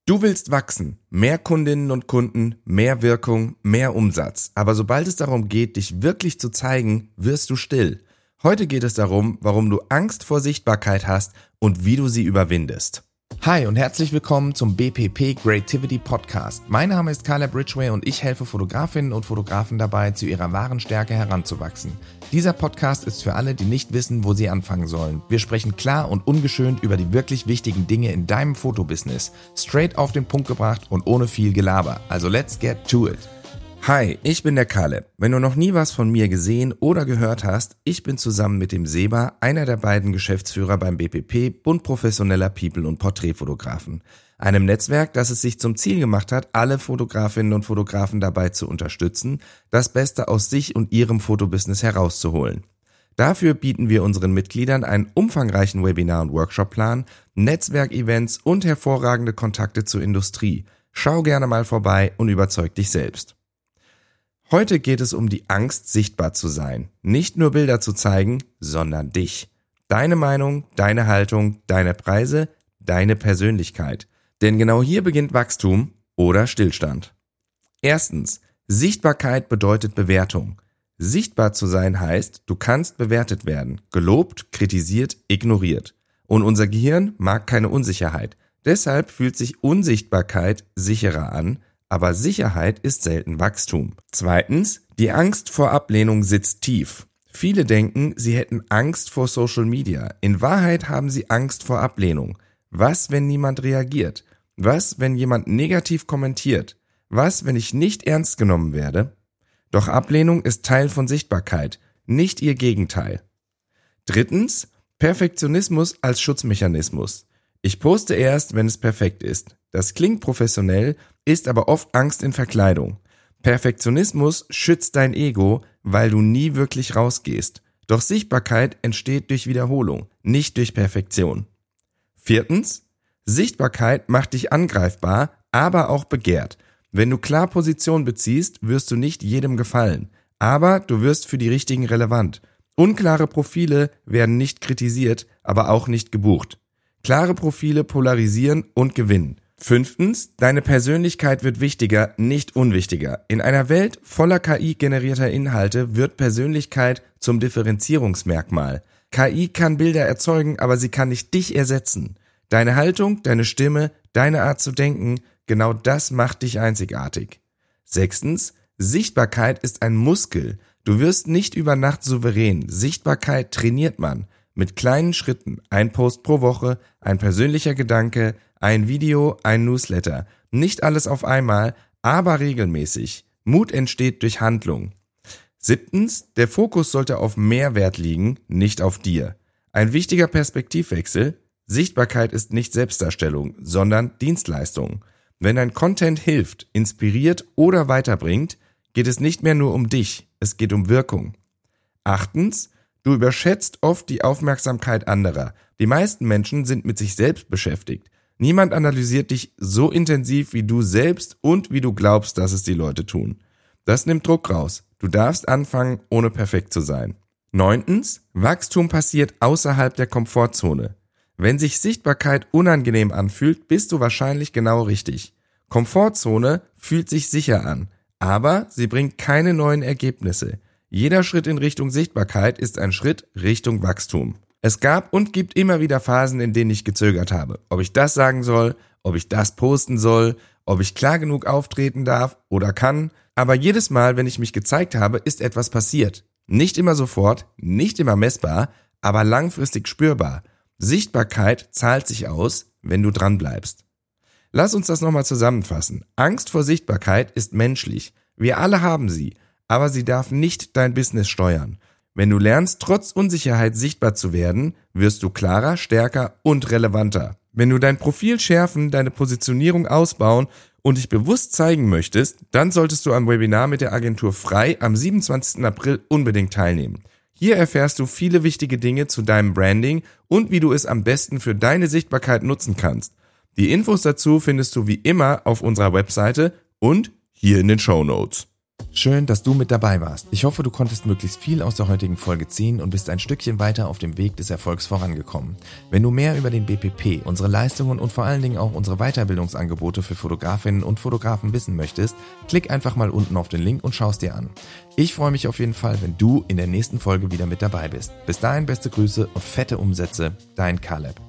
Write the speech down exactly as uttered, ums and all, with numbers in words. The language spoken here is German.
Du willst wachsen, mehr Kundinnen und Kunden, mehr Wirkung, mehr Umsatz. Aber sobald es darum geht, dich wirklich zu zeigen, wirst du still. Heute geht es darum, warum du Angst vor Sichtbarkeit hast und wie du sie überwindest. Hi und herzlich willkommen zum B P P Creativity Podcast. Mein Name ist Caleb Ridgway und ich helfe Fotografinnen und Fotografen dabei, zu ihrer wahren Stärke heranzuwachsen. Dieser Podcast ist für alle, die nicht wissen, wo sie anfangen sollen. Wir sprechen klar und ungeschönt über die wirklich wichtigen Dinge in deinem Fotobusiness. Straight auf den Punkt gebracht und ohne viel Gelaber. Also let's get to it. Hi, ich bin der Caleb. Wenn du noch nie was von mir gesehen oder gehört hast, ich bin zusammen mit dem Seba einer der beiden Geschäftsführer beim B P P, Bund professioneller People- und Porträtfotografen. Einem Netzwerk, das es sich zum Ziel gemacht hat, alle Fotografinnen und Fotografen dabei zu unterstützen, das Beste aus sich und ihrem Fotobusiness herauszuholen. Dafür bieten wir unseren Mitgliedern einen umfangreichen Webinar- und Workshopplan, Netzwerkevents und hervorragende Kontakte zur Industrie. Schau gerne mal vorbei und überzeug dich selbst. Heute geht es um die Angst, sichtbar zu sein. Nicht nur Bilder zu zeigen, sondern dich. Deine Meinung, deine Haltung, deine Preise, deine Persönlichkeit. Denn genau hier beginnt Wachstum oder Stillstand. Erstens, Sichtbarkeit bedeutet Bewertung. Sichtbar zu sein heißt, du kannst bewertet werden, gelobt, kritisiert, ignoriert. Und unser Gehirn mag keine Unsicherheit. Deshalb fühlt sich Unsichtbarkeit sicherer an, aber Sicherheit ist selten Wachstum. Zweitens, die Angst vor Ablehnung sitzt tief. Viele denken, sie hätten Angst vor Social Media. In Wahrheit haben sie Angst vor Ablehnung. Was, wenn niemand reagiert? Was, wenn jemand negativ kommentiert? Was, wenn ich nicht ernst genommen werde? Doch Ablehnung ist Teil von Sichtbarkeit, nicht ihr Gegenteil. Drittens, Perfektionismus als Schutzmechanismus. Ich poste erst, wenn es perfekt ist. Das klingt professionell, ist aber oft Angst in Verkleidung. Perfektionismus schützt dein Ego, weil du nie wirklich rausgehst. Doch Sichtbarkeit entsteht durch Wiederholung, nicht durch Perfektion. Viertens, Sichtbarkeit macht dich angreifbar, aber auch begehrt. Wenn du klar Position beziehst, wirst du nicht jedem gefallen, aber du wirst für die Richtigen relevant. Unklare Profile werden nicht kritisiert, aber auch nicht gebucht. Klare Profile polarisieren und gewinnen. Fünftens, deine Persönlichkeit wird wichtiger, nicht unwichtiger. In einer Welt voller K I-generierter Inhalte wird Persönlichkeit zum Differenzierungsmerkmal. K I kann Bilder erzeugen, aber sie kann nicht dich ersetzen. Deine Haltung, deine Stimme, deine Art zu denken, genau das macht dich einzigartig. Sechstens, Sichtbarkeit ist ein Muskel. Du wirst nicht über Nacht souverän. Sichtbarkeit trainiert man. Mit kleinen Schritten, ein Post pro Woche, ein persönlicher Gedanke, ein Video, ein Newsletter. Nicht alles auf einmal, aber regelmäßig. Mut entsteht durch Handlung. Siebtens, der Fokus sollte auf Mehrwert liegen, nicht auf dir. Ein wichtiger Perspektivwechsel. Sichtbarkeit ist nicht Selbstdarstellung, sondern Dienstleistung. Wenn dein Content hilft, inspiriert oder weiterbringt, geht es nicht mehr nur um dich, es geht um Wirkung. Achtens, du überschätzt oft die Aufmerksamkeit anderer. Die meisten Menschen sind mit sich selbst beschäftigt. Niemand analysiert dich so intensiv wie du selbst und wie du glaubst, dass es die Leute tun. Das nimmt Druck raus. Du darfst anfangen, ohne perfekt zu sein. Neuntens, Wachstum passiert außerhalb der Komfortzone. Wenn sich Sichtbarkeit unangenehm anfühlt, bist du wahrscheinlich genau richtig. Komfortzone fühlt sich sicher an, aber sie bringt keine neuen Ergebnisse. Jeder Schritt in Richtung Sichtbarkeit ist ein Schritt Richtung Wachstum. Es gab und gibt immer wieder Phasen, in denen ich gezögert habe. Ob ich das sagen soll, ob ich das posten soll, ob ich klar genug auftreten darf oder kann. Aber jedes Mal, wenn ich mich gezeigt habe, ist etwas passiert. Nicht immer sofort, nicht immer messbar, aber langfristig spürbar. Sichtbarkeit zahlt sich aus, wenn du dran bleibst. Lass uns das nochmal zusammenfassen. Angst vor Sichtbarkeit ist menschlich. Wir alle haben sie, aber sie darf nicht dein Business steuern. Wenn du lernst, trotz Unsicherheit sichtbar zu werden, wirst du klarer, stärker und relevanter. Wenn du dein Profil schärfen, deine Positionierung ausbauen und dich bewusst zeigen möchtest, dann solltest du am Webinar mit der Agentur Frei am siebenundzwanzigsten April unbedingt teilnehmen. Hier erfährst du viele wichtige Dinge zu deinem Branding und wie du es am besten für deine Sichtbarkeit nutzen kannst. Die Infos dazu findest du wie immer auf unserer Webseite und hier in den Shownotes. Schön, dass du mit dabei warst. Ich hoffe, du konntest möglichst viel aus der heutigen Folge ziehen und bist ein Stückchen weiter auf dem Weg des Erfolgs vorangekommen. Wenn du mehr über den B P P, unsere Leistungen und vor allen Dingen auch unsere Weiterbildungsangebote für Fotografinnen und Fotografen wissen möchtest, klick einfach mal unten auf den Link und schau es dir an. Ich freue mich auf jeden Fall, wenn du in der nächsten Folge wieder mit dabei bist. Bis dahin beste Grüße und fette Umsätze, dein Caleb.